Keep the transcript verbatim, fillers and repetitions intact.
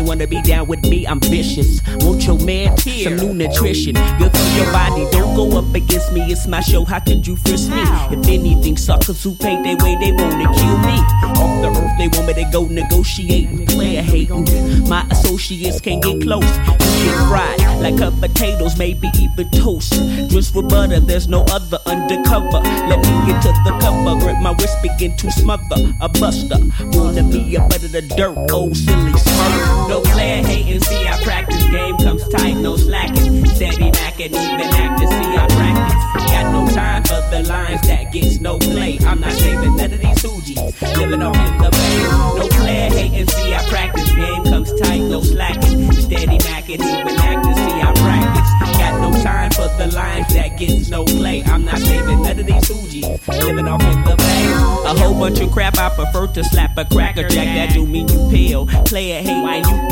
ain't wanna be down with me, I'm vicious. Want your man, some new nutrition, good for your body. Don't go up against me, it's my show, how could you frisk me? If anything, suckers who pay their way, they wanna kill me. Off the earth, they want me to go negotiating, player hating. My associates can't get close. You get fried like her potatoes, maybe even toast. Just with butter, there's no other undercover. Let me get to the cover, grip my wrist, begin to smother. A buster, wanna be up under the dirt, old silly smirk. No player hating, see I practice, game comes tight, no slacking. Steady macking, even acting, see I practice. Got no time for the lines that gets no play. I'm not saving none of these hoogies, living off in the bay. No player hating, see I practice, game comes tight, no slacking. Steady macking, even acting, see I practice. Got no time for the lines that gets no play. I'm not saving none of these hoogies, living off in the bay. A whole bunch of crap, I prefer to slap a cracker jack. That do mean you pale. Player hate when you